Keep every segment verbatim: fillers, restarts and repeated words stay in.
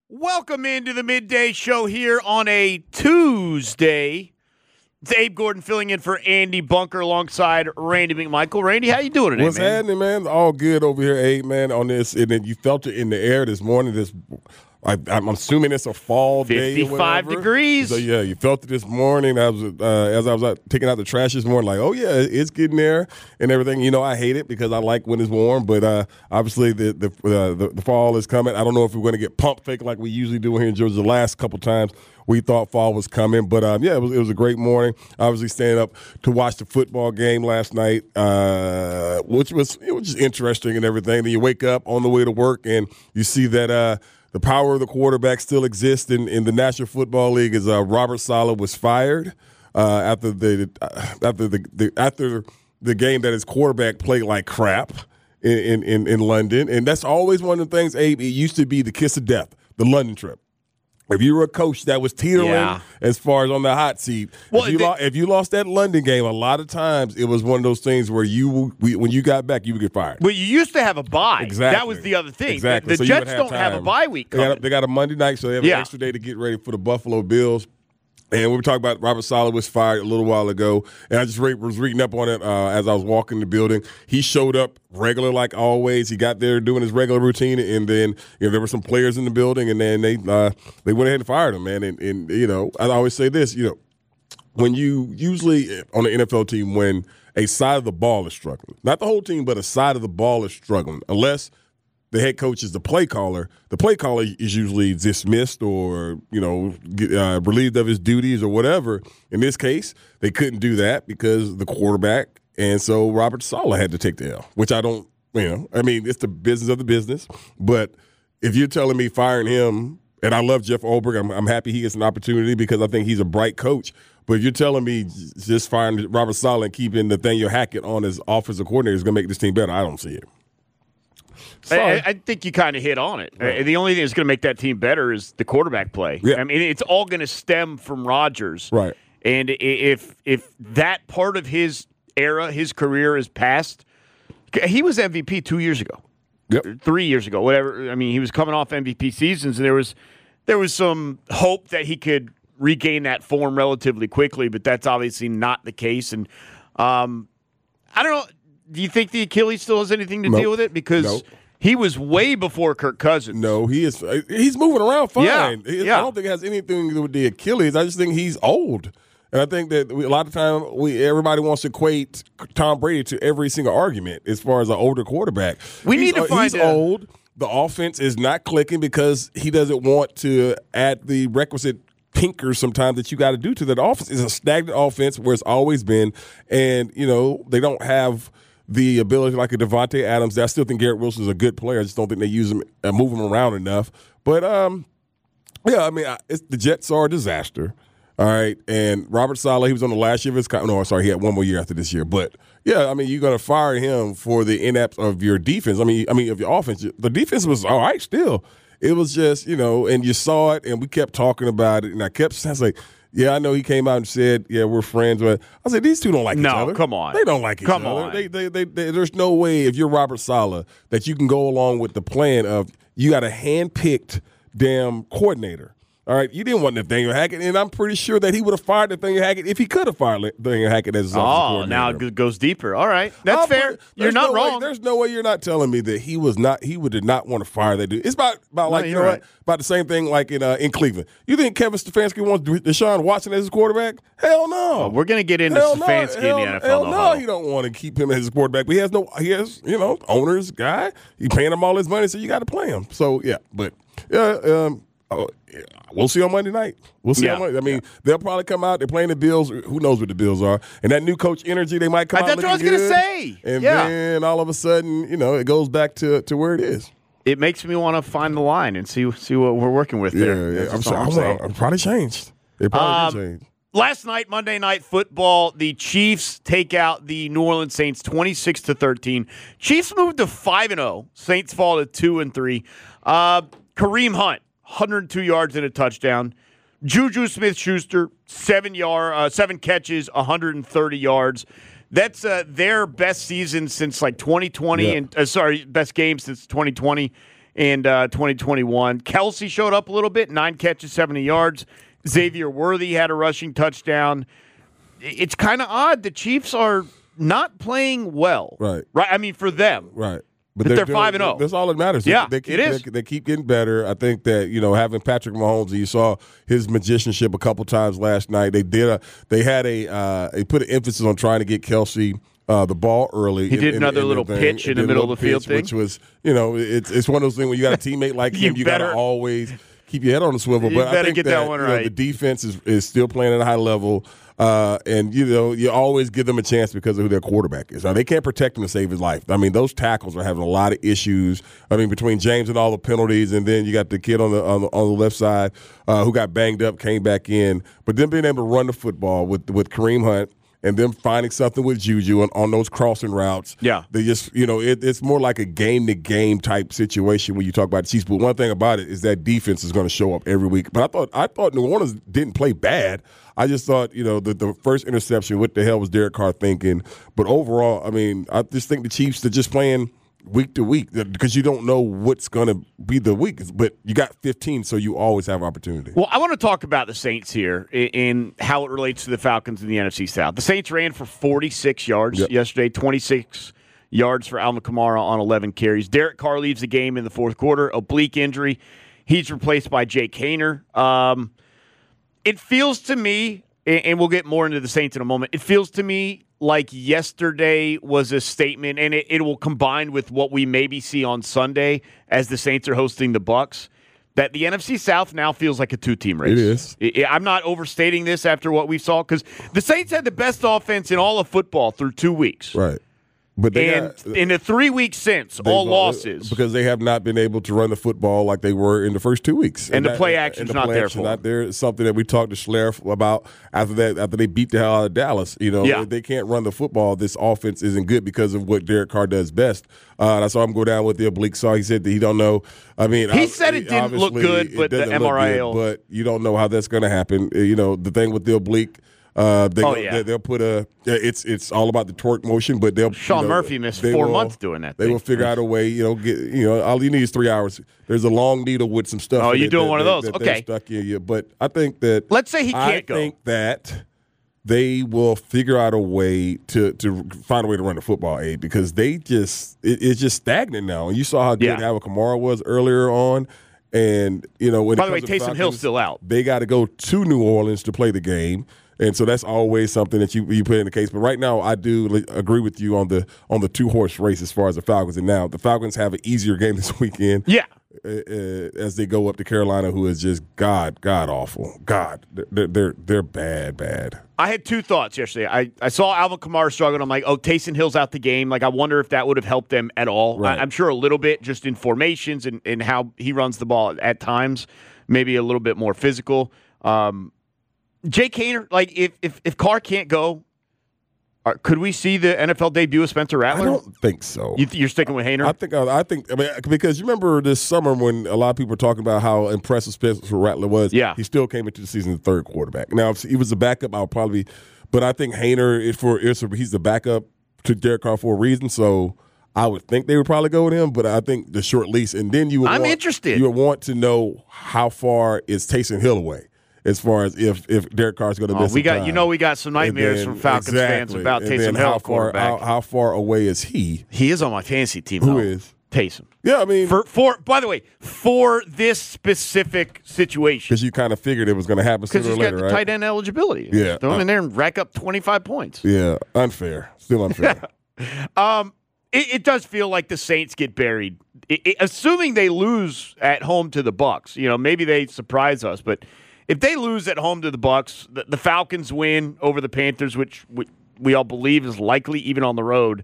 Welcome into the midday show here on a Tuesday. It's Abe Gordon filling in for Andy Bunker alongside Randy McMichael. Randy, how you doing today, What's man? happening, man? All good over here, Abe, man, on this. And then you felt it in the air this morning. This, I, I'm assuming it's a fall day. fifty-five degrees. So, yeah, you felt it this morning. I was, uh, as I was out taking out the trash this morning, like, oh, yeah, it's getting there and everything. You know, I hate it because I like when it's warm. But uh, obviously the the, uh, the the fall is coming. I don't know if we're going to get pump fake like we usually do here in Georgia. The last couple times we thought fall was coming. But, um, yeah, it was, it was a great morning. Obviously staying up to watch the football game last night, uh, which was it was just interesting and everything. Then you wake up on the way to work and you see that uh, the power of the quarterback still exists in, in the National Football League as uh, Robert Saleh was fired uh, after the uh, after the, the after the game that his quarterback played like crap in, in, in London. And that's always one of the things, Abe, it used to be the kiss of death, the London trip. If you were a coach that was teetering Yeah. as far as on the hot seat, Well, if, you they- lo- if you lost that London game, a lot of times it was one of those things where you, we, when you got back, you would get fired. Well, you used to have a bye. Exactly. That was the other thing. Exactly. The, So the you would Jets have don't have a time. bye week They got, coming. a, they got a Monday night, so they have Yeah. an extra day to get ready for the Buffalo Bills. And we were talking about Robert Saleh was fired a little while ago, and I just re- was reading up on it uh, as I was walking the building. He showed up regular like always. He got there doing his regular routine, and then you know there were some players in the building, and then they uh, they went ahead and fired him, man. And, and you know, I always say this, you know, when you usually on an N F L team when a side of the ball is struggling, not the whole team, but a side of the ball is struggling, unless the head coach is the play caller. The play caller is usually dismissed or, you know, uh, relieved of his duties or whatever. In this case, they couldn't do that because the quarterback, and so Robert Saleh had to take the L, which I don't, you know, I mean, it's the business of the business. But if you're telling me firing him, and I love Jeff Olberg, I'm, I'm happy he gets an opportunity because I think he's a bright coach. But if you're telling me just firing Robert Saleh and keeping Nathaniel Hackett on as offensive coordinator is going to make this team better, I don't see it. I, I think you kind of hit on it. Right. Uh, The only thing that's going to make that team better is the quarterback play. Yeah. I mean, it's all going to stem from Rodgers. Right. And i- if if that part of his era, his career is past, he was M V P two years ago, Yep. three years ago, whatever. I mean, he was coming off M V P seasons, and there was there was some hope that he could regain that form relatively quickly, but that's obviously not the case. And um, I don't know. Do you think the Achilles still has anything to Nope. deal with it? Because Nope. he was way before Kirk Cousins. No, he is. He's moving around fine. Yeah, He- yeah. I don't think it has anything to do with the Achilles. I just think he's old, and I think that we, a lot of time we everybody wants to equate Tom Brady to every single argument as far as an older quarterback. We He's- need to uh, find He's a- old. The offense is not clicking because he doesn't want to add the requisite tinkers sometimes that you got to do to that offense. It's a stagnant offense where it's always been, and you know they don't have the ability like a Devontae Adams. I still think Garrett Wilson is a good player. I just don't think they use him and move him around enough. But um, yeah, I mean, I- it's, the Jets are a disaster. All right, and Robert Saleh, he was on the last year of his con- no, sorry, he had one more year after this year. But yeah, I mean, you're going to fire him for the inept of your defense. I mean, I mean, of your offense. The defense was all right still. It was just, you know, and you saw it, and we kept talking about it, and I kept I was like, yeah, I know he came out and said, yeah, we're friends, but I said these two don't like No, each other. come on. They don't like each Come other. on. They, they, they, they, there's no way if you're Robert Saleh that you can go along with the plan of you got a hand-picked damn coordinator. All right, you didn't want Nathaniel Hackett, and I'm pretty sure that he would have fired Nathaniel Hackett if he could have fired Nathaniel Hackett as his offensive Oh, coordinator. now it goes deeper. All right. That's I'll fair. put- You're there's not no way- wrong. there's no way you're not telling me that he was not. He would did not want to fire that dude. It's about about like you you're know right. what about the same thing like in uh, in Cleveland. You think Kevin Stefanski wants Deshaun Watson as his quarterback? Hell no. Oh, we're going to get into Hell no. Stefanski hell, in the N F L. Hell no no, huddle. he don't want to keep him as his quarterback. But he has no. He has you know owners guy. He paying him all his money, so you got to play him. So yeah, but yeah. Um, oh, yeah, we'll see on Monday night. We'll see Yeah. on Monday. I mean, they'll probably come out. They're playing the Bills. Who knows what the Bills are? And that new coach energy, they might come Uh, out. that's what I was looking gonna good, say. And Yeah. then all of a sudden, you know, it goes back to, to where it is. It makes me want to find the line and see see what we're working with there. Yeah, yeah. That's I'm all sorry. I'm I'm, saying. I'm probably changed. It probably Um, did change. Last night, Monday Night Football, the Chiefs take out the New Orleans Saints twenty-six to thirteen. Chiefs moved to five and oh. Saints fall to two and three. Uh, Kareem Hunt, one hundred two yards and a touchdown. Juju Smith-Schuster, seven yard, uh, seven catches, one hundred thirty yards. That's uh, their best season since like twenty twenty, Yeah. and uh, sorry, best game since twenty twenty. in uh, twenty twenty-one. Kelsey showed up a little bit, nine catches, seventy yards. Xavier Worthy had a rushing touchdown. It's kind of odd. The Chiefs are not playing well. Right. Right. I mean, for them. Right. But they're five and zero. That's all that matters. Yeah, they, they keep, it is. They, they keep getting better. I think that you know having Patrick Mahomes, and you saw his magicianship a couple times last night. They did. A, they had a. Uh, they put an emphasis on trying to get Kelsey uh, the ball early. He did in, another in, in little the pitch in the middle of the field pitch, thing, which was you know it's it's one of those things when you got a teammate like you him, you better, got to always keep your head on the swivel. You but better I think get that, that one you know, right. the defense is, is still playing at a high level. Uh, and, you know, you always give them a chance because of who their quarterback is. Now, they can't protect him to save his life. I mean, those tackles are having a lot of issues. I mean, between James and all the penalties, and then you got the kid on the on the, on the left side uh, who got banged up, came back in. But then being able to run the football with, with Kareem Hunt, and them finding something with Juju on, on those crossing routes. Yeah. They just, you know, it, it's more like a game-to-game type situation when you talk about the Chiefs. But one thing about it is that defense is going to show up every week. But I thought I thought New Orleans didn't play bad. I just thought, you know, the, the first interception, what the hell was Derek Carr thinking? But overall, I mean, I just think the Chiefs are just playing week to week because you don't know what's going to be the week. But you got fifteen, so you always have opportunity. Well, I want to talk about the Saints here in how it relates to the Falcons in the N F C South. The Saints ran for forty-six yards yep. yesterday, twenty-six yards for Alvin Kamara on eleven carries. Derek Carr leaves the game in the fourth quarter, oblique injury. He's replaced by Jake Haener. Um, it feels to me, and we'll get more into the Saints in a moment, it feels to me like yesterday was a statement, and it, it will combine with what we maybe see on Sunday as the Saints are hosting the Bucs, that the N F C South now feels like a two-team race. It is. It, I'm not overstating this after what we saw, because the Saints had the best offense in all of football through two weeks. Right. But they and got, in the three weeks since, all losses. Because they have not been able to run the football like they were in the first two weeks. And, and the that, play action's the not play there action for not there. It's something that we talked to Schlereth about after that. After they beat the hell out of Dallas. You know, yeah. if they can't run the football, this offense isn't good because of what Derek Carr does best. Uh, I saw him go down with the oblique saw. He said that he don't know. I mean, he I, said it didn't look good, but the M R I L. Good, but you don't know how that's going to happen. You know, the thing with the oblique. Uh, they, oh, yeah. they, they'll put a. It's it's all about the torque motion, but they'll. Sean you know, Murphy missed four will, months doing that. They thing. will figure out a way. You know, get you know. All you need is three hours. There's a long needle with some stuff. Oh, you're that, doing that, one of those? that, okay. Stuck in you, but I think that. Let's say he can't I go. I think that they will figure out a way to to find a way to run the football, Abe, because they just it, it's just stagnant now. And you saw how good yeah. Alvin Kamara was earlier on. And, you know, when by it the way, comes Taysom to Falcons, Hill's still out. They got to go to New Orleans to play the game. And so that's always something that you you put in the case. But right now, I do agree with you on the on the two horse race as far as the Falcons. And now the Falcons have an easier game this weekend. Yeah, uh, uh, as they go up to Carolina, who is just god god awful. God, they're they're they're bad bad. I had two thoughts yesterday. I, I saw Alvin Kamara struggle, and I'm like, oh, Taysom Hill's out the game. Like, I wonder if that would have helped them at all. Right. I, I'm sure a little bit, just in formations and, and how he runs the ball at times. Maybe a little bit more physical. Um, Jake Haener, like, if, if, if Carr can't go, are, could we see the N F L debut of Spencer Rattler? I don't think so. You, you're sticking with Haener? I think. I think. I mean, because you remember this summer when a lot of people were talking about how impressive Spencer Rattler was. Yeah, he still came into the season the third quarterback. Now, if he was a backup, I'll probably. But I think Haener is for he's the backup to Derek Carr for a reason. So I would think they would probably go with him. But I think the short lease, and then you. Would I'm want, interested. You would want to know how far is Taysom Hill away. As far as if, if Derek Carr's going to oh, miss, we got time. you know we got some nightmares then, from Falcons exactly. fans about and Taysom Hill how far, quarterback. How, how far away is he? He is on my fantasy team. Who though. is Taysom? Yeah, I mean, for for by the way, for this specific situation, because you kind of figured it was going to happen sooner because or he's later, got the right? tight end eligibility. Yeah, throw him uh, in there and rack up twenty-five points. Yeah, unfair, still unfair. um, it, it does feel like the Saints get buried, it, it, assuming they lose at home to the Bucs. You know, maybe they surprise us, but. If they lose at home to the Bucs, the, the Falcons win over the Panthers, which we, we all believe is likely even on the road.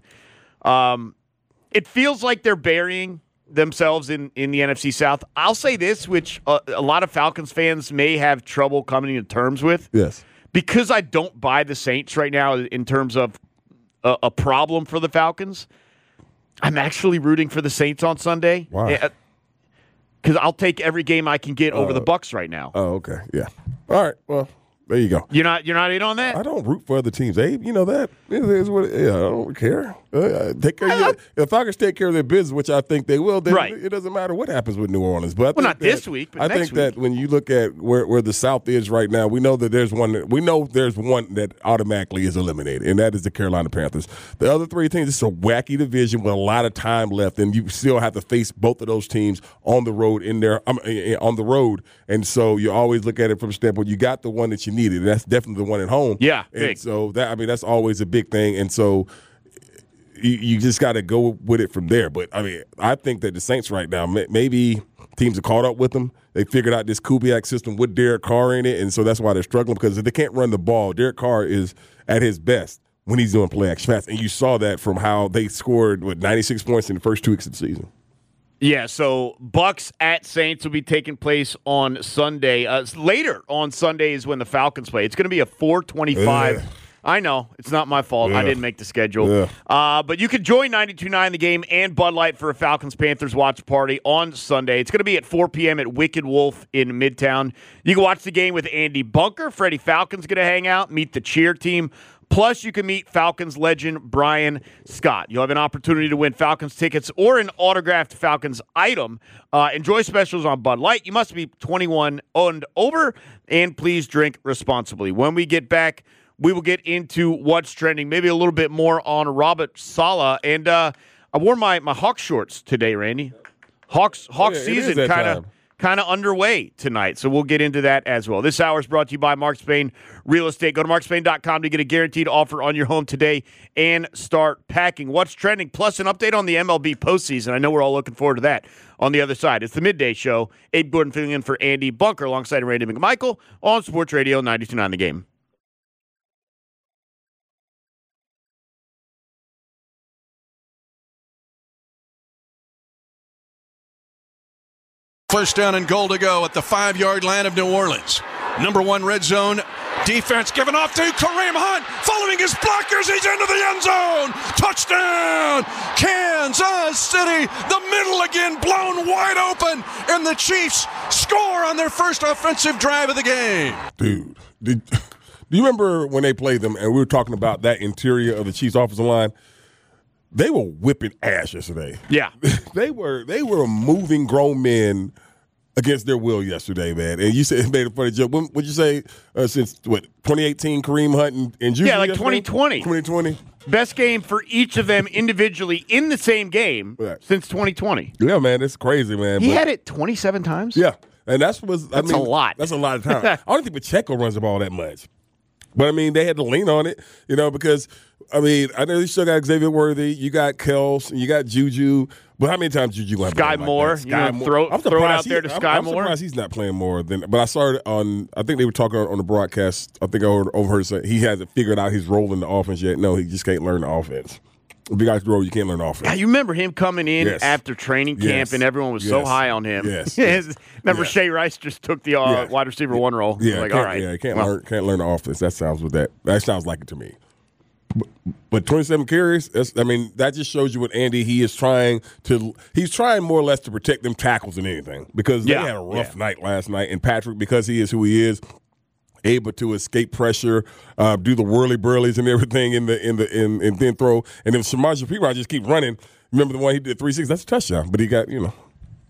Um, it feels like they're burying themselves in, in the N F C South. I'll say this, which a, a lot of Falcons fans may have trouble coming to terms with. Yes. Because I don't buy the Saints right now in terms of a, a problem for the Falcons, I'm actually rooting for the Saints on Sunday. Why? Because I'll take every game I can get over uh, the Bucs right now. Oh, okay, yeah. All right, well, there you go. You're not you're not in on that? I don't root for other teams, Abe. You know that. It is what. Yeah, I don't care. Uh, take care of your, if the Falcons take care of their business, which I think they will, then right. it doesn't matter what happens with New Orleans. But I well, think not that, this week, but I next think week. that when you look at where, where the South is right now, we know that there's one. That, we know there's one that automatically is eliminated, and that is the Carolina Panthers. The other three teams, it's a wacky division with a lot of time left, and you still have to face both of those teams on the road in there um, on the road, and so you always look at it from a standpoint. You got the one that you needed, and that's definitely the one at home. Yeah, and big. so that I mean that's always a big thing, and so. You, you just got to go with it from there. But, I mean, I think that the Saints right now, maybe teams are caught up with them. They figured out this Kubiak system with Derek Carr in it, and so that's why they're struggling because if they can't run the ball, Derek Carr is at his best when he's doing play action pass. And you saw that from how they scored, what, ninety-six points in the first two weeks of the season. Yeah, so Bucks at Saints will be taking place on Sunday. Uh, later on Sunday is when the Falcons play. It's going to be a four twenty-five. Ugh. I know. It's not my fault. Yeah. I didn't make the schedule. Yeah. Uh, but you can join ninety-two point nine The Game and Bud Light for a Falcons-Panthers watch party on Sunday. It's going to be at four p.m. at Wicked Wolf in Midtown. You can watch the game with Andy Bunker. Freddie Falcon's going to hang out, meet the cheer team. Plus, you can meet Falcons legend Brian Scott. You'll have an opportunity to win Falcons tickets or an autographed Falcons item. Uh, enjoy specials on Bud Light. You must be twenty-one and over, and please drink responsibly. When we get back, we will get into what's trending, maybe a little bit more on Robert Saleh. And uh, I wore my, my Hawks shorts today, Randy. Hawks Hawks yeah, season kind of kind of underway tonight, so we'll get into that as well. This hour is brought to you by Mark Spain Real Estate. Go to mark spain dot com to get a guaranteed offer on your home today and start packing. What's trending, plus an update on the M L B postseason. I know we're all looking forward to that on the other side. It's the Midday Show. Abe Gordon filling in for Andy Bunker alongside Randy McMichael on Sports Radio ninety-two point nine The Game. First down and goal to go at the five-yard line of New Orleans. Number one red zone defense given off to Kareem Hunt. Following his blockers, he's into the end zone. Touchdown, Kansas City. The middle again blown wide open, and the Chiefs score on their first offensive drive of the game. Dude, did, do you remember when they played them, and we were talking about that interior of the Chiefs' offensive line? They were whipping ass yesterday. Yeah. they were they were moving grown men against their will yesterday, man. And you said made a funny joke. When would you say uh, since what twenty eighteen Kareem Hunt and, and Juju? Yeah, like yesterday? twenty twenty. twenty twenty. Best game for each of them individually in the same game right. since twenty twenty. Yeah, man, it's crazy, man. He but, had it twenty-seven times. Yeah, and that's was I that's mean, a lot. That's a lot of time. I don't think Pacheco runs the ball that much. But, I mean, they had to lean on it, you know, because, I mean, I know you still got Xavier Worthy, you got Kels, and you got Juju. But how many times Juju went Sky like Moore, Sky you know, Moore. throw, I'm throw it out he, there to I'm, Sky I'm Moore. I'm surprised he's not playing more than. But I saw it on. I think they were talking on the broadcast. I think I overheard say he hasn't figured out his role in the offense yet. No, he just can't learn the offense. If you guys grow, you can't learn the offense. Yeah, you remember him coming in yes. after training camp, yes. and everyone was yes. so high on him. Yes. Remember, yes. Shea Rice just took the uh, yes. wide receiver one role. Yeah, like all right, yeah, can't well, learn, can't learn the offense. That sounds with that. That sounds like it to me. But, but twenty-seven carries. That's, I mean, that just shows you what Andy. He is trying to. He's trying more or less to protect them tackles than anything because yeah. they had a rough yeah. night last night. And Patrick, because he is who he is, able to escape pressure, uh, do the whirly burlies and everything in the in the in, in then throw. And if Samaje Perine just keep running, remember the one he did three six? That's a touchdown. But he got you know.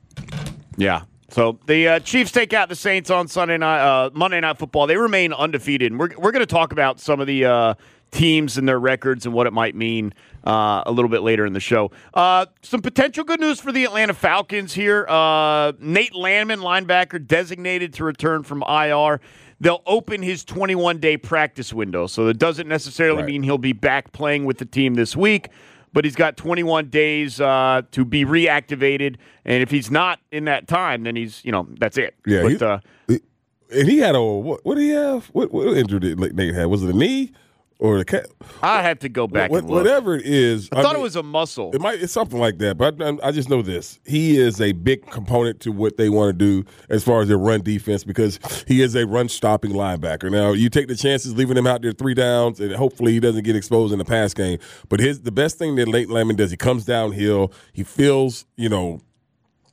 Yeah. So the uh, Chiefs take out the Saints on Sunday night, uh, Monday Night Football. They remain undefeated. And we're we're going to talk about some of the uh, teams and their records and what it might mean uh, a little bit later in the show. Uh, some potential good news for the Atlanta Falcons here. Uh, Nate Landman, linebacker, designated to return from I R. They'll open his twenty-one day practice window, so it doesn't necessarily right. mean he'll be back playing with the team this week. But he's got twenty-one days uh, to be reactivated, and if he's not in that time, then he's, you know, that's it. Yeah, but, he, uh, and he had a what? What did he have? What, what injury did Nate have? Was it a knee or the cat? I have to go back what, and look. Whatever it is, I, I thought mean, it was a muscle. It might. It's something like that. But I, I just know this: he is a big component to what they want to do as far as their run defense because he is a run-stopping linebacker. Now, you take the chances leaving him out there three downs, and hopefully he doesn't get exposed in the pass game. But his the best thing that Nate Landman does, he comes downhill, he feels, you know.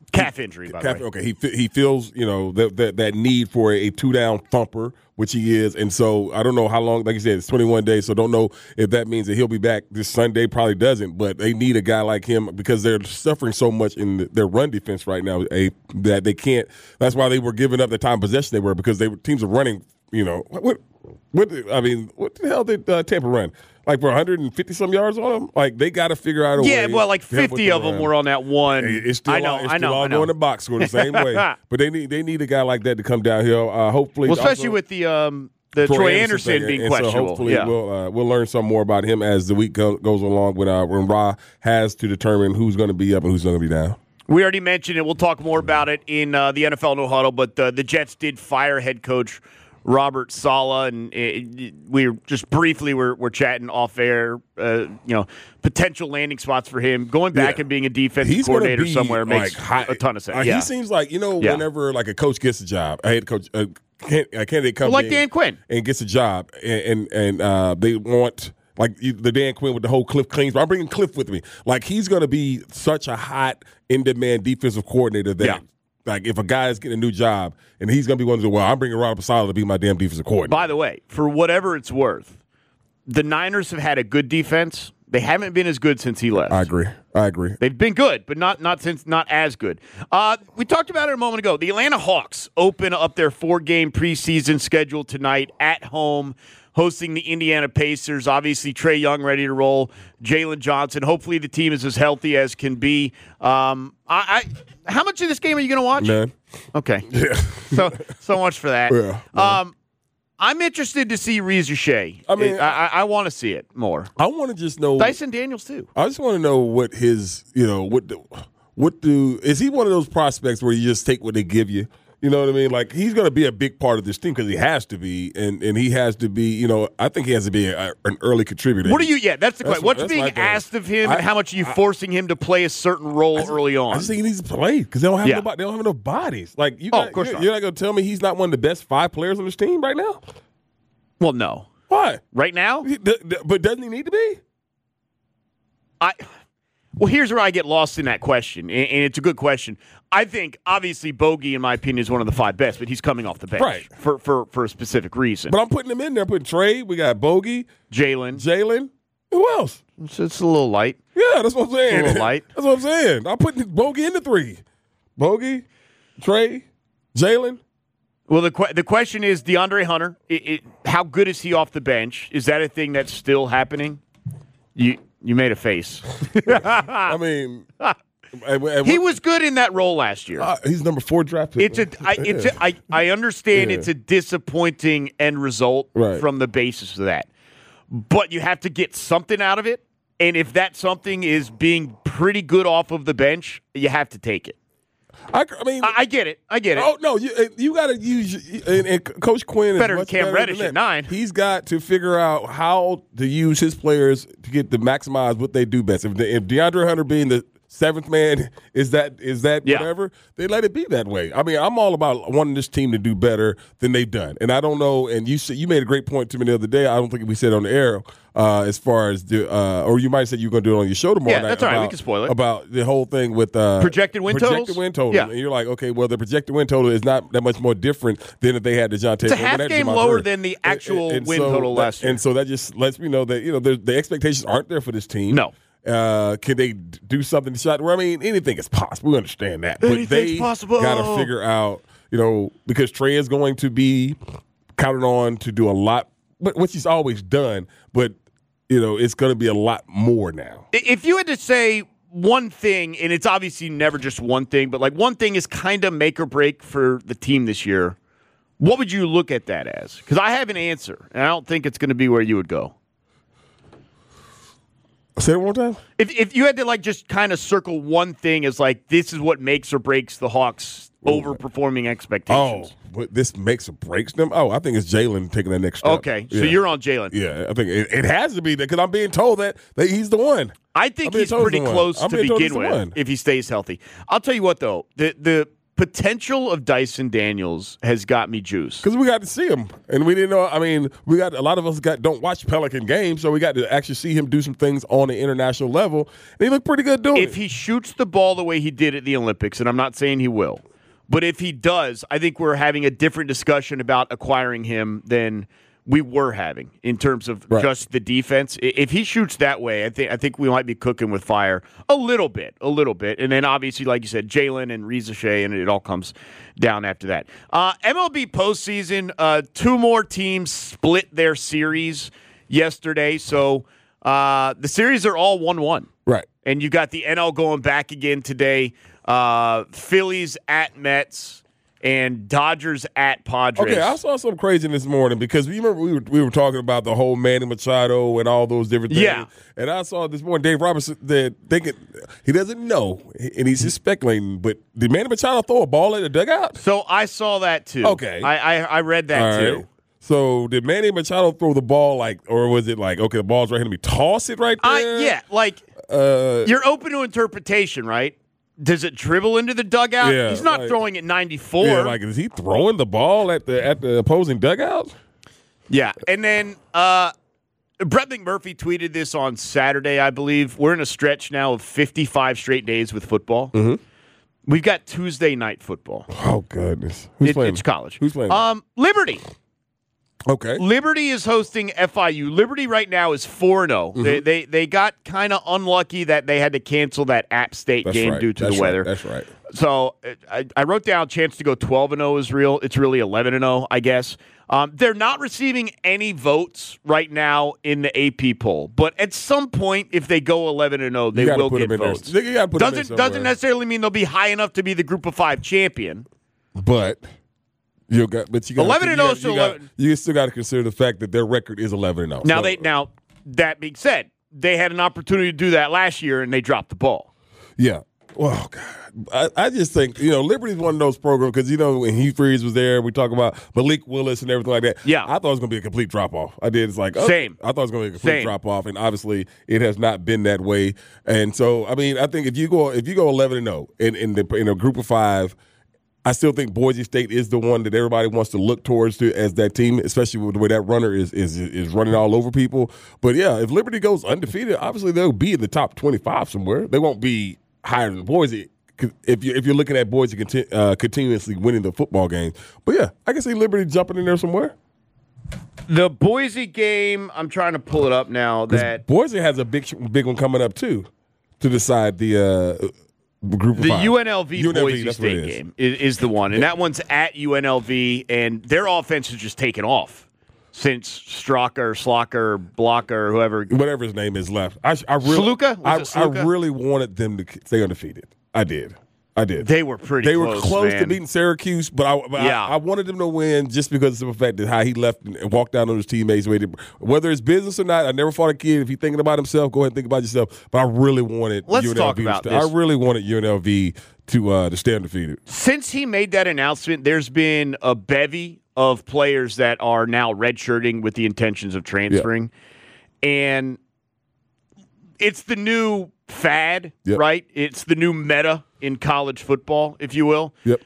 Calf injury, by calf, the way. Okay, he he feels you know that that, that need for a two down thumper, which he is, and so I don't know how long. Like you said, it's twenty-one days, so don't know if that means that he'll be back this Sunday. Probably doesn't, but they need a guy like him because they're suffering so much in the, their run defense right now. A that they can't. That's why they were giving up the time possession they were because they were, teams are running. You know what? What I mean, what the hell did uh, Tampa run? Like for one hundred fifty some yards on them? Like they got to figure out a yeah, way. well, like to help with fifty the of them run. were on that one. It's still, I know, all, it's I still know, all I know. going to box score the same way. But they need they need a guy like that to come downhill. Uh, hopefully, Well, especially also, with the um, the Troy, Troy Anderson, Anderson being and questionable. So hopefully yeah. we'll uh, we'll learn some more about him as the week go, goes along. When uh, when Ra has to determine who's going to be up and who's going to be down. We already mentioned it. We'll talk more about it in uh, the N F L No Huddle. But uh, the Jets did fire head coach Robert Saleh, and it, it, we were just briefly we're, we're chatting off air. Uh, you know, potential landing spots for him going back Yeah. and being a defensive He's coordinator be somewhere makes like high, a ton of sense. Uh, yeah. He seems like you know Yeah. whenever like a coach gets a job, a head coach, a, can, a candidate comes Well, like in Dan Quinn. and gets a job, and and, and uh, they want. Like the Dan Quinn with the whole Cliff Kingsbury. I'm bringing Cliff with me. Like he's going to be such a hot, in-demand defensive coordinator that, Yeah. like, if a guy is getting a new job and he's going to be one of the, well, I'm bringing Robert Saleh to be my damn defensive coordinator. By the way, for whatever it's worth, the Niners have had a good defense. They haven't been as good since he left. I agree. I agree. They've been good, but not not since not as good. Uh, we talked about it a moment ago. The Atlanta Hawks open up their four-game preseason schedule tonight at home, hosting the Indiana Pacers. Obviously, Trae Young ready to roll. Jalen Johnson. Hopefully, the team is as healthy as can be. Um, I, I how much of this game are you going to watch? Man. Okay. Yeah. so so much for that. Yeah, um, I'm interested to see Reza Shea. I mean, I, I, I want to see it more. I want to just know. Dyson Daniels too. I just want to know what his, you know, what do, what do, is he one of those prospects where you just take what they give you? You know what I mean? Like, he's going to be a big part of this team because he has to be, and, and he has to be, you know, I think he has to be a, an early contributor. What are you, yeah, that's the That's question. what- What's that's being my thing. asked of him, I- and how much are you I- forcing him to play a certain role I just- early on? I just think he needs to play because they don't have Yeah. nobody, they don't have enough bodies. Like, you Oh, got, of course you're, not. you're not going to tell me he's not one of the best five players on this team right now? well, no. Why? Right now? He- th- th- but doesn't he need to be? I Well, here's where I get lost in that question, and, and it's a good question. I think, obviously, Bogey, in my opinion, is one of the five best, but he's coming off the bench Right. for, for, for a specific reason. But I'm putting him in there. I'm putting Trey. We got Bogey, Jalen, Jalen. Who else? it's, it's a little light. Yeah, that's what I'm saying. A little light. That's what I'm saying. I'm putting Bogey in the three. Bogey, Trey, Jalen. Well, the que- the question is DeAndre Hunter. It, it, how good is he off the bench? Is that a thing that's still happening? You you made a face. I mean, at- at He what- was good in that role last year. uh, he's number four draft pick. It's a, I, it's a, I, I understand Yeah. it's a disappointing end result Right. from the basis of that, but you have to get something out of it, and if that something is being pretty good off of the bench, you have to take it. I, I mean, I, I get it. I get it. oh no, you you got to use and, and Coach Quinn is Better than much Cam better Reddish than at that. nine. He's got to figure out how to use his players to get to maximize what they do best. If, the, if DeAndre Hunter being the seventh man is that is that Yeah. whatever, they let it be that way. I mean, I'm all about wanting this team to do better than they've done, and I don't know. And you said, you made a great point to me the other day. I don't think we said on the air uh, as far as the uh, or you might have said you were going to do it on your show tomorrow Yeah, night. that's all right. We about- can spoil it. about the whole thing with uh, Projected win projected totals? win totals. Yeah. And you're like, okay, well, the projected win total is not that much more different than if they had DeJounte. It's a half game lower than the actual win total that, last year. And so that just lets me know that you know the, the expectations aren't there for this team. No. Uh, can they d- do something to shot? Well, I mean, anything is possible. We understand that, but Anything's they possible. got to figure out, you know, because Trey is going to be counted on to do a lot, but which he's always done. But you know, it's going to be a lot more now. If you had to say one thing, and it's obviously never just one thing, but like one thing is kind of make or break for the team this year, what would you look at that as? Because I have an answer, and I don't think it's going to be where you would go. Say it one more time. If if you had to like just kind of circle one thing as like this is what makes or breaks the Hawks overperforming Oh, expectations. what this makes or breaks them? Oh, I think it's Jalen taking that next step. Okay, so Yeah. you're on Jalen. Yeah, I think it, it has to be that because I'm being told that, that he's the one. I think I'm being he's told pretty he's the one. close I'm to being told begin he's the with one. if he stays healthy. I'll tell you what, though, the the potential of Dyson Daniels has got me juiced. Because we got to see him, and we didn't know. I mean, we got a lot of us got don't watch Pelican games, so we got to actually see him do some things on the international level, and he looked pretty good doing If it. he shoots the ball the way he did at the Olympics, and I'm not saying he will, but if he does, I think we're having a different discussion about acquiring him than we were having in terms of Right. just the defense. I- If he shoots that way, I think I think we might be cooking with fire a little bit, a little bit, and then obviously, like you said, Jalen and Reza Shea, and it all comes down after that. Uh, M L B postseason, uh, two more teams split their series yesterday, so uh, the series are all one one. Right. And you got the N L going back again today. Uh, Phillies at Mets and Dodgers at Padres. Okay, I saw some crazy this morning because you remember we were we were talking about the whole Manny Machado and all those different things. Yeah. And I saw this morning Dave Robertson that thinking he doesn't know and he's just speculating. But did Manny Machado throw a ball at the dugout? So I saw that too. Okay. I I, I read that All too. right. So did Manny Machado throw the ball like, or was it like, okay, the ball's right here, let me toss it right there? I, yeah, like Uh, you're open to interpretation, right? Does it dribble into the dugout? Yeah, He's not like- throwing it ninety-four. yeah, like is he throwing the ball at the at the opposing dugout? Yeah, and then uh, Brett McMurphy tweeted this on Saturday, I believe. We're in a stretch now of fifty-five straight days with football. Mm-hmm. We've got Tuesday night football. Oh goodness, who's It- playing? it's college. Who's playing? Um, Liberty. Okay, Liberty is hosting F I U. Liberty right now is four and oh. Mm-hmm. They they they got kind of unlucky that they had to cancel that App State that's game right. due to That's the weather. Right. That's right. So uh, I, I wrote down chance to go twelve and oh is real. It's really eleven and oh, I guess. Um, they're not receiving any votes right now in the A P poll, but at some point, if they go eleven and oh, they You gotta will put get them in there. votes. You gotta put them in Doesn't somewhere. doesn't necessarily mean they'll be high enough to be the Group of Five champion. But you got, but you got eleven and oh you is still you got- eleven. You still got to consider the fact that their record is eleven and oh. Now So- they now that being said, they had an opportunity to do that last year and they dropped the ball. yeah. Well, God, I, I just think you know Liberty's one of those programs because you know when Hugh Freeze was there, we talk about Malik Willis and everything like that. Yeah. I thought it was going to be a complete drop off. I did. It's like oh, Same. I thought it was going to be a complete Same. drop off, and obviously it has not been that way. And so, I mean, I think if you go if you go eleven and zero in in the in a group of five. I still think Boise State is the one that everybody wants to look towards to as that team, especially with the way that runner is is is running all over people. But yeah, if Liberty goes undefeated, obviously they'll be in the top twenty-five somewhere. They won't be higher than Boise 'cause if you if you're looking at Boise conti- uh, continuously winning the football games. But yeah, I can see Liberty jumping in there somewhere. The Boise game, I'm trying to pull it up now. That Boise has a big big one coming up too to decide the. Uh, Group of the five. U N L V U N L V, Boise that's what it State is. game is, is the one, and that one's at U N L V, and their offense has just taken off since Strocker, Slocker, Blocker, whoever. Whatever his name is left. I, I really, Sluka? Was I, it Sluka? I really wanted them to stay undefeated. I did. I did. They were pretty. They close, were close man. to beating Syracuse, but I, but Yeah. I, I wanted them to win just because of the fact that how he left and walked down on his teammates. Whether it's business or not, I never fought a kid. If he's thinking about himself, go ahead and think about yourself. But I really wanted Let's U N L V talk to about stay, this. I really wanted U N L V to uh, to stay undefeated. Since he made that announcement, there's been a bevy of players that are now redshirting with the intentions of transferring, and it's the new fad, Yep. right? It's the new meta in college football, if you will. Yep.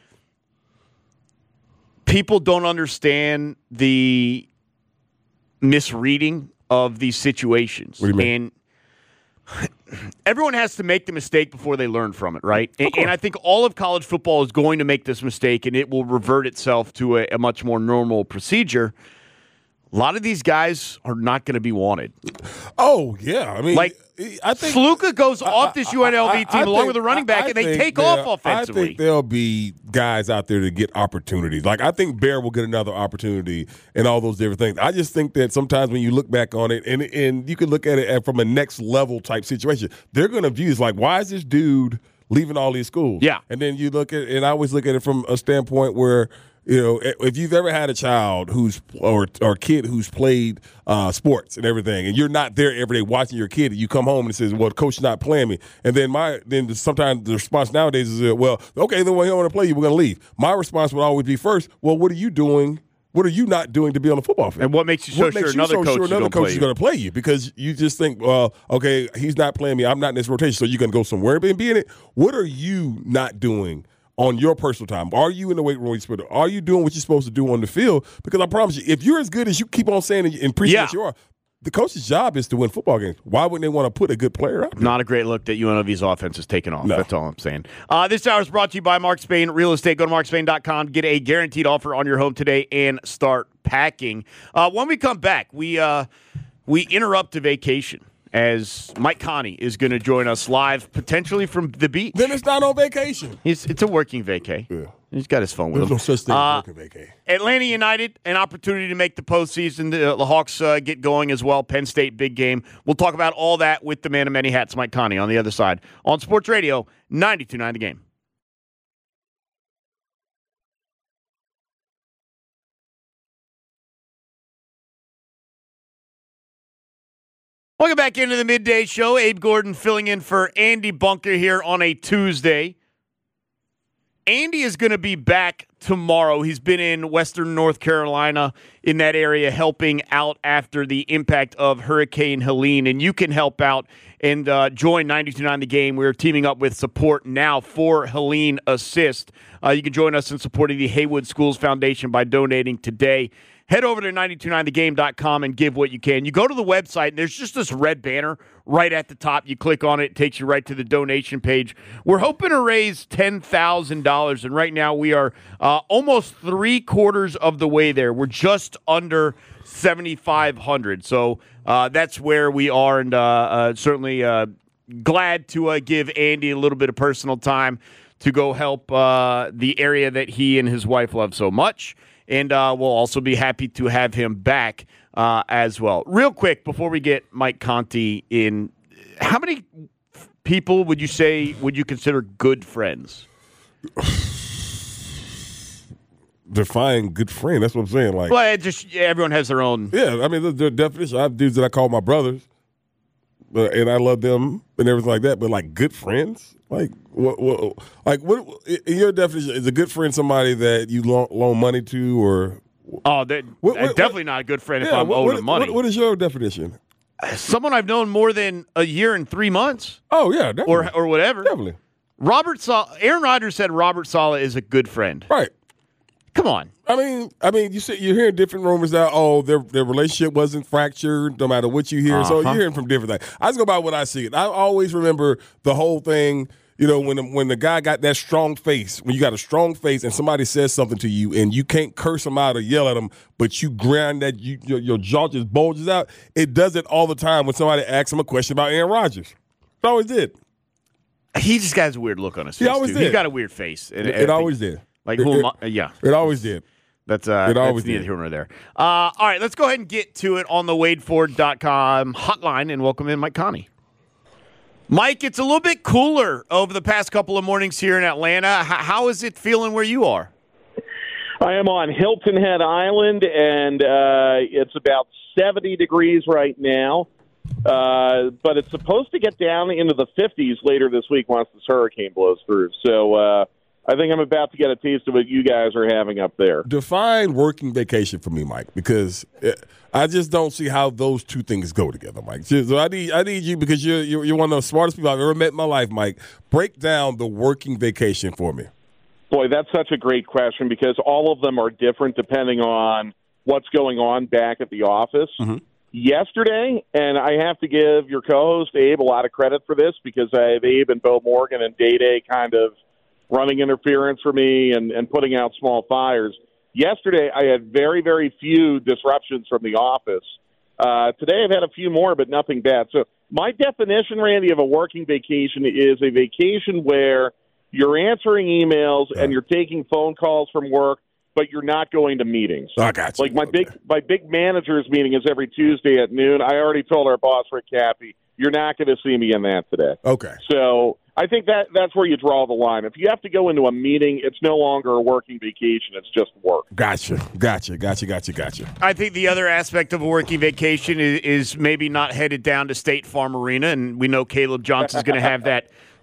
People don't understand the misreading of these situations. What do you mean? And everyone has to make the mistake before they learn from it, right? And, and I think all of college football is going to make this mistake, and it will revert itself to a, a much more normal procedure. A lot of these guys are not going to be wanted. Oh yeah, I mean, Like, I think Sluka goes off this U N L V I- I team along think- with the running back, I- I and they think take there- off offensively. I think there'll be guys out there to get opportunities. Like I think Bear will get another opportunity and all those different things. I just think that sometimes when you look back on it, and and you can look at it at, from a next level type situation, they're going to view it's like, why is this dude leaving all these schools? Yeah. And then you look at, and I always look at it from a standpoint where, you know, if you've ever had a child who's or or kid who's played uh, sports and everything, and you're not there every day watching your kid, and you come home and it says, "Well, coach is not playing me," and then my then sometimes the response nowadays is, uh, "Well, okay, then when he don't want to play you, we're going to leave." My response would always be first, "Well, what are you doing? What are you not doing to be on the football field? And what makes you so What sure makes you another so coach sure is another gonna coach play is you? going to play you because you just think, well, okay, he's not playing me. I'm not in this rotation, so you're going to go somewhere and be in it. What are you not doing on your personal time? Are you in the weight room? Are you doing what you're supposed to do on the field? Because I promise you, if you're as good as you keep on saying and preaching Yeah. that you are, the coach's job is to win football games. Why wouldn't they want to put a good player out there? Not a great look that U N L V's offense is taking off. No. That's all I'm saying. Uh, this hour is brought to you by Mark Spain Real Estate. Go to mark spain dot com. Get a guaranteed offer on your home today and start packing. Uh, when we come back, we uh, we interrupt a vacation as Mike Conti is going to join us live, potentially from the beach. Then it's not on vacation. He's, it's a working vacay. Yeah. He's got his phone with There's him. no such thing Uh, as working vacay. Atlanta United, an opportunity to make the postseason. The, the Hawks uh, get going as well. Penn State, big game. We'll talk about all that with the man of many hats, Mike Conti, on the other side. On Sports Radio, ninety-two point nine The Game. Welcome back into the midday show. Abe Gordon filling in for Andy Bunker here on a Tuesday. Andy is going to be back tomorrow. He's been in Western North Carolina in that area helping out after the impact of Hurricane Helene. And you can help out and uh, join ninety-two point nine The Game. We're teaming up with Support Now for Helene Assist. Uh, you can join us in supporting the Haywood Schools Foundation by donating today. Head over to ninety-two point nine the game dot com and give what you can. You go to the website, and there's just this red banner right at the top. You click on it, it takes you right to the donation page. We're hoping to raise ten thousand dollars, and right now we are uh, almost three quarters of the way there. We're just under seventy-five hundred. So uh, that's where we are, and uh, uh, certainly uh, glad to uh, give Andy a little bit of personal time to go help uh, the area that he and his wife love so much. And uh, we'll also be happy to have him back uh, as well. Real quick, before we get Mike Conti in, how many people would you say would you consider good friends? Define good friend. That's what I'm saying. Like, Well, it just everyone has their own. yeah, I mean, the, the definition. I have dudes that I call my brothers, uh, and I love them and everything like that. But like good friends, like what? what like what? In your definition, is a good friend somebody that you loan, loan money to, or Oh, they're, What- they're what- definitely what- not a good friend if yeah, I'm what, owed what- him money. what- what is your definition? Someone I've known more than a year and three months, Oh yeah, definitely. or or whatever. definitely Robert Sala, Aaron Rodgers said Robert Sala is a good friend. right. Come on. I mean, I mean, you see, you're hearing different rumors that oh, their their relationship wasn't fractured, no matter what you hear. So Uh-huh. you're hearing from different things. I just go by what I see. I always remember the whole thing. You know, when the, when the guy got that strong face, when you got a strong face and somebody says something to you and you can't curse them out or yell at them, but you grind that you, your, your jaw just bulges out. It does it all the time when somebody asks him a question about Aaron Rodgers. It always did. He just has a weird look on his He face. always too. did. He's got a weird face. And- It, and it always did. Like, it, who am it, I? Yeah. it always did. That's, uh, It always that's neither did. here nor there. Uh, all right, let's go ahead and get to it on the wade ford dot com hotline and welcome in Mike Conti. Mike, it's a little bit cooler over the past couple of mornings here in Atlanta. H- how is it feeling where you are? I am on Hilton Head Island, and uh, it's about seventy degrees right now. Uh, but it's supposed to get down into the fifties later this week once this hurricane blows through. So uh, I think I'm about to get a taste of what you guys are having up there. Define working vacation for me, Mike, because it, I just don't see how those two things go together, Mike. So I need I need you because you're, you're you're one of the smartest people I've ever met in my life, Mike. Break down the working vacation for me. Boy, that's such a great question because all of them are different depending on what's going on back at the office. Mm-hmm. Yesterday, and I have to give your co-host Abe a lot of credit for this because I have Abe and Bo Morgan and Day Day kind of running interference for me and, and putting out small fires. Yesterday, I had very, very few disruptions from the office. Uh, today, I've had a few more, but nothing bad. So my definition, Randy, of a working vacation is a vacation where you're answering emails and you're taking phone calls from work, but you're not going to meetings. I got you. Like my Okay. big my big managers meeting is every Tuesday at noon. I already told our boss, Rick Cappy, you're not going to see me in that today. Okay. So I think that that's where you draw the line. If you have to go into a meeting, it's no longer a working vacation. It's just work. Gotcha. Gotcha. Gotcha. Gotcha. Gotcha. I think the other aspect of a working vacation is, is maybe not headed down to State Farm Arena, and we know Caleb Johnson's going to have that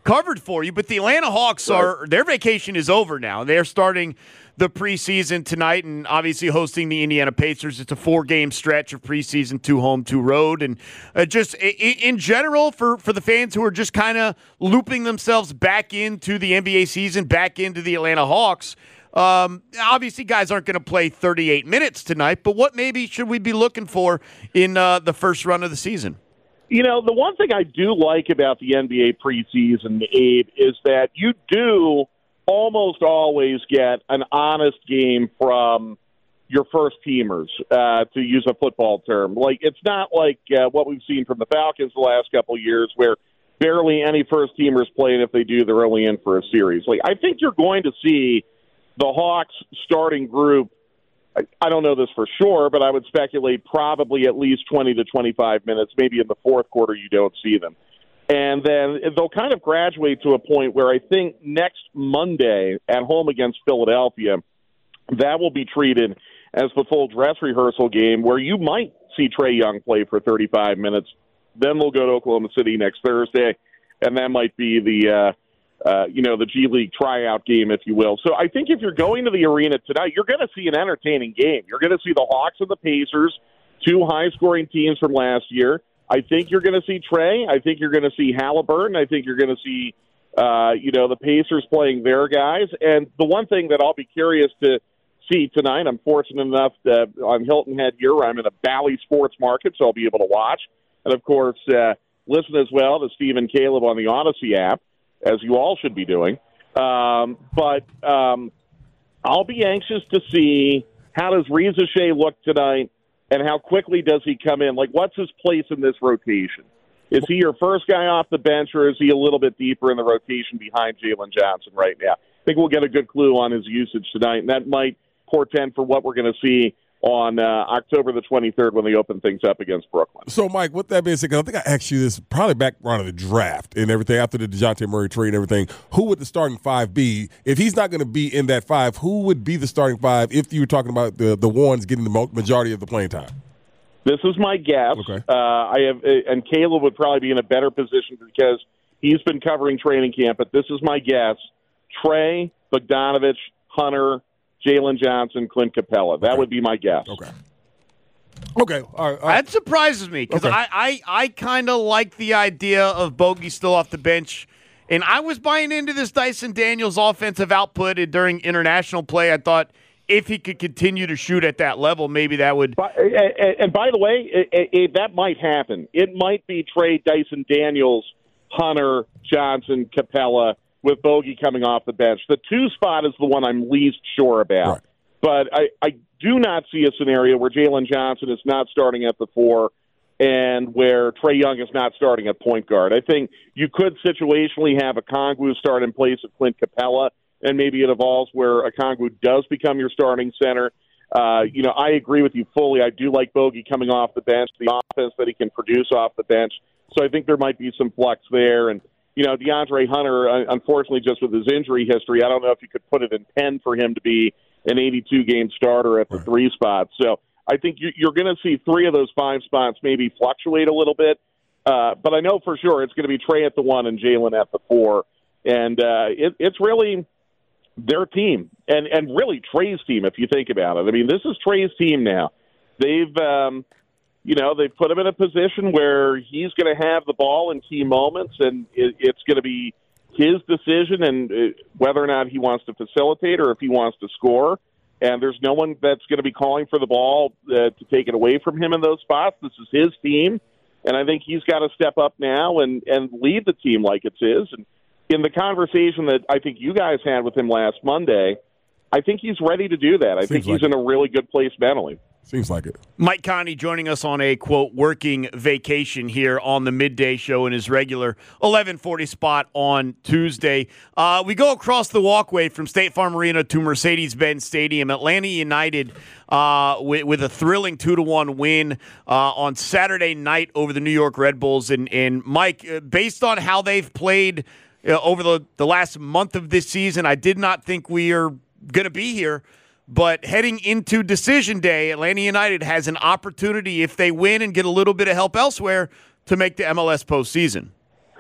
covered for you. But the Atlanta Hawks are their vacation is over now. They're starting the preseason tonight and obviously hosting the Indiana Pacers. It's a four-game stretch of preseason, two home, two road. And uh, just in, in general, for, for the fans who are just kind of looping themselves back into the N B A season, back into the Atlanta Hawks, um, obviously guys aren't going to play thirty-eight minutes tonight, but what maybe should we be looking for in uh, the first run of the season? You know, the one thing I do like about the N B A preseason, Abe, is that you do almost always get an honest game from your first teamers, uh, to use a football term. Like, it's not like uh, what we've seen from the Falcons the last couple of years where barely any first teamers play, and if they do, they're only in for a series. Like, I think you're going to see the Hawks starting group, I, I don't know this for sure, but I would speculate probably at least twenty to twenty-five minutes. Maybe in the fourth quarter you don't see them. And then they'll kind of graduate to a point where I think next Monday at home against Philadelphia, that will be treated as the full dress rehearsal game where you might see Trae Young play for thirty-five minutes. Then they'll go to Oklahoma City next Thursday, and that might be the, uh, uh, you know, the G League tryout game, if you will. So I think if you're going to the arena tonight, you're going to see an entertaining game. You're going to see the Hawks and the Pacers, two high-scoring teams from last year. I think you're going to see Trae. I think you're going to see Halliburton. I think you're going to see, uh, you know, the Pacers playing their guys. And the one thing that I'll be curious to see tonight, I'm fortunate enough to, on Hilton Head here, where I'm in a Bally Sports Market, so I'll be able to watch. And, of course, uh, listen as well to Steve and Caleb on the Odyssey app, as you all should be doing. Um, but um, I'll be anxious to see how does Reza Shea look tonight. And how quickly does he come in? Like, what's his place in this rotation? Is he your first guy off the bench, or is he a little bit deeper in the rotation behind Jalen Johnson right now? I think we'll get a good clue on his usage tonight, and that might portend for what we're going to see on uh, October the twenty-third when they open things up against Brooklyn. So, Mike, with that being said, I think I asked you this probably back around of the draft and everything, after the DeJounte Murray trade and everything. Who would the starting five be? If he's not going to be in that five, who would be the starting five if you were talking about the, the ones getting the majority of the playing time? This is my guess. Okay. Uh, I have, and Caleb would probably be in a better position because he's been covering training camp, but this is my guess. Trae, Bogdanovich, Hunter, Jalen Johnson, Clint Capella. That okay. would be my guess. Okay. Okay. All right. All right. That surprises me because okay. I, I, I kind of like the idea of Bogey still off the bench. And I was buying into this Dyson Daniels offensive output during international play. I thought if he could continue to shoot at that level, maybe that would. And by the way, it, it, that might happen. It might be Trae, Dyson Daniels, Hunter, Johnson, Capella, with Bogey coming off the bench. The two spot is the one I'm least sure about. Right. But I, I do not see a scenario where Jalen Johnson is not starting at the four and where Trae Young is not starting at point guard. I think you could situationally have Okongwu start in place of Clint Capella, and maybe it evolves where Okongwu does become your starting center. Uh, you know, I agree with you fully. I do like Bogey coming off the bench, the offense that he can produce off the bench. So I think there might be some flux there. And, you know, DeAndre Hunter, unfortunately, just with his injury history, I don't know if you could put it in pen for him to be an eighty-two game starter at the right. three spot. So I think you're going to see three of those five spots maybe fluctuate a little bit. Uh, but I know for sure it's going to be Trae at the one and Jalen at the four. And uh, it, it's really their team, and, and really Trae's team, if you think about it. I mean, this is Trae's team now. They've, um, you know, they've put him in a position where he's going to have the ball in key moments, and it, it's going to be his decision and whether or not he wants to facilitate or if he wants to score. And there's no one that's going to be calling for the ball uh, to take it away from him in those spots. This is his team, and I think he's got to step up now and, and lead the team like it's his. And in the conversation that I think you guys had with him last Monday, I think he's ready to do that. I Seems think he's like in a really good place mentally. Seems like it. Mike Conley joining us on a, quote, working vacation here on the midday show in his regular eleven forty spot on Tuesday. Uh, we go across the walkway from State Farm Arena to Mercedes-Benz Stadium. Atlanta United uh, with, with a thrilling two to one win uh, on Saturday night over the New York Red Bulls. And, and Mike, uh, based on how they've played uh, over the, the last month of this season, I did not think we are going to be here. But heading into decision day, Atlanta United has an opportunity, if they win and get a little bit of help elsewhere, to make the M L S postseason.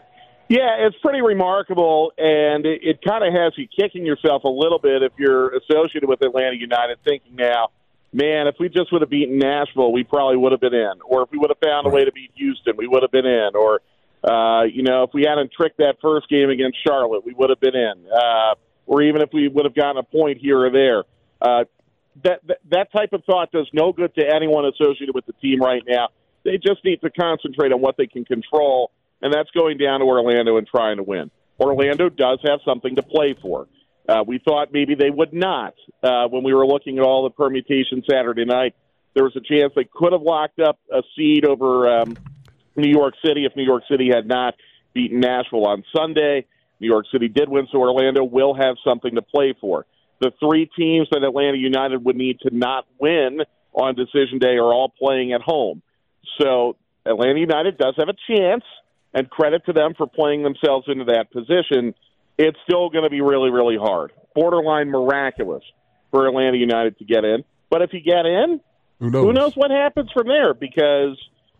Yeah, it's pretty remarkable, and it, it kind of has you kicking yourself a little bit if you're associated with Atlanta United, thinking now, man, if we just would have beaten Nashville, we probably would have been in. Or if we would have found a way to beat Houston, we would have been in. Or, uh, you know, if we hadn't tricked that first game against Charlotte, we would have been in. Uh, or even if we would have gotten a point here or there. Uh, that, that that type of thought does no good to anyone associated with the team right now. They just need to concentrate on what they can control, and that's going down to Orlando and trying to win. Orlando does have something to play for. Uh, we thought maybe they would not. Uh, when we were looking at all the permutations Saturday night, there was a chance they could have locked up a seed over um, New York City if New York City had not beaten Nashville on Sunday. New York City did win, so Orlando will have something to play for. The three teams that Atlanta United would need to not win on decision day are all playing at home. So Atlanta United does have a chance, and credit to them for playing themselves into that position. It's still going to be really, really hard. Borderline miraculous for Atlanta United to get in. But if you get in, who knows, who knows what happens from there? Because,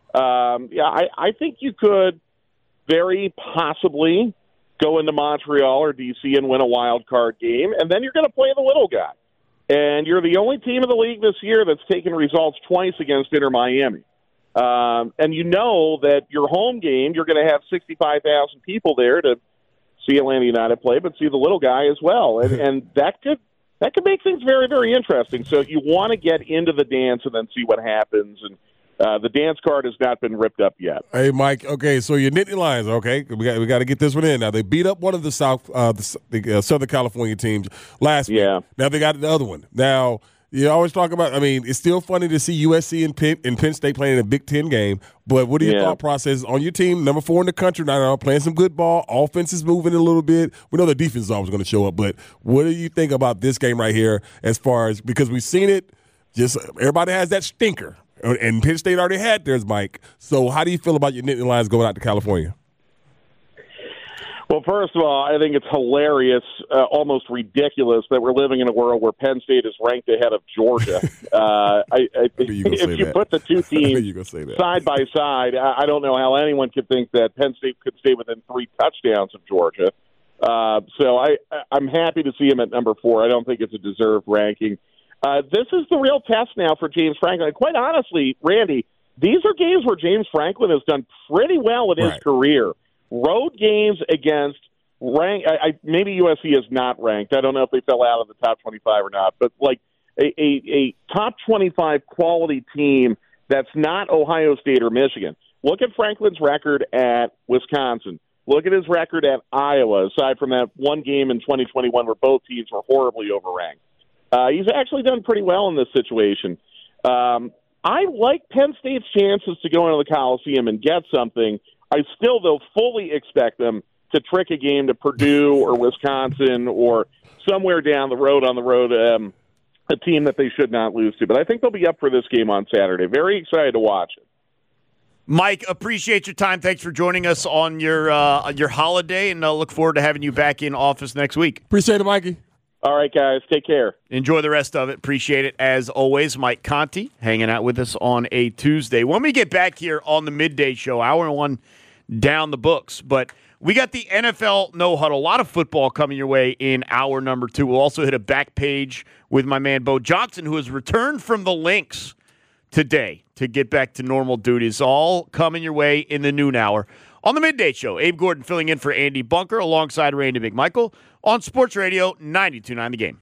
um, yeah, I, I think you could very possibly go into Montreal or D C and win a wild card game, and then you're going to play the little guy. And you're the only team in the league this year that's taken results twice against Inter Miami. Um, and you know that your home game, you're going to have sixty-five thousand people there to see Atlanta United play, but see the little guy as well. And, and that could that could make things very, very interesting. So you want to get into the dance and then see what happens. And uh, the dance card has not been ripped up yet. Hey, Mike. Okay, so your Nittany Lions. Okay, we got we got to get this one in. Now they beat up one of the South, uh, the, the uh, Southern California teams last week. Yeah. Now they got the other one. Now you always talk about. I mean, it's still funny to see U S C and Penn, and Penn State playing a Big Ten game. But what are your yeah. thought process on your team, number four in the country right now, playing some good ball? Offense is moving a little bit. We know the defense is always going to show up. But what do you think about this game right here? As far as because we've seen it, just everybody has that stinker. And Penn State already had theirs, Mike. So how do you feel about your Nittany Lions going out to California? Well, first of all, I think it's hilarious, uh, almost ridiculous, that we're living in a world where Penn State is ranked ahead of Georgia. uh, I, I, you if you that. put the two teams side by side, I, I don't know how anyone could think that Penn State could stay within three touchdowns of Georgia. Uh, so I, I'm happy to see him at number four. I don't think it's a deserved ranking. Uh, this is the real test now for James Franklin. Quite honestly, Randy, these are games where James Franklin has done pretty well in his right. career. Road games against rank. I, I, maybe U S C is not ranked. I don't know if they fell out of the top twenty-five or not. But like a, a, a top twenty-five quality team that's not Ohio State or Michigan. Look at Franklin's record at Wisconsin. Look at his record at Iowa. Aside from that one game in twenty twenty-one where both teams were horribly overranked. Uh, he's actually done pretty well in this situation. Um, I like Penn State's chances to go into the Coliseum and get something. I still, though, fully expect them to trick a game to Purdue or Wisconsin or somewhere down the road on the road, um, a team that they should not lose to. But I think they'll be up for this game on Saturday. Very excited to watch it. Mike, appreciate your time. Thanks for joining us on your uh, your holiday, and I look forward to having you back in office next week. Appreciate it, Mikey. All right, guys. Take care. Enjoy the rest of it. Appreciate it. As always, Mike Conti hanging out with us on a Tuesday. When we get back here on the midday show, hour one down the books. But we got the N F L No Huddle. A lot of football coming your way in hour number two. We'll also hit a back page with my man Bo Johnson, who has returned from the Lynx today to get back to normal duties. All coming your way in the noon hour. On the Midday Show, Abe Gordon filling in for Andy Bunker alongside Randy McMichael on Sports Radio ninety-two point nine The Game.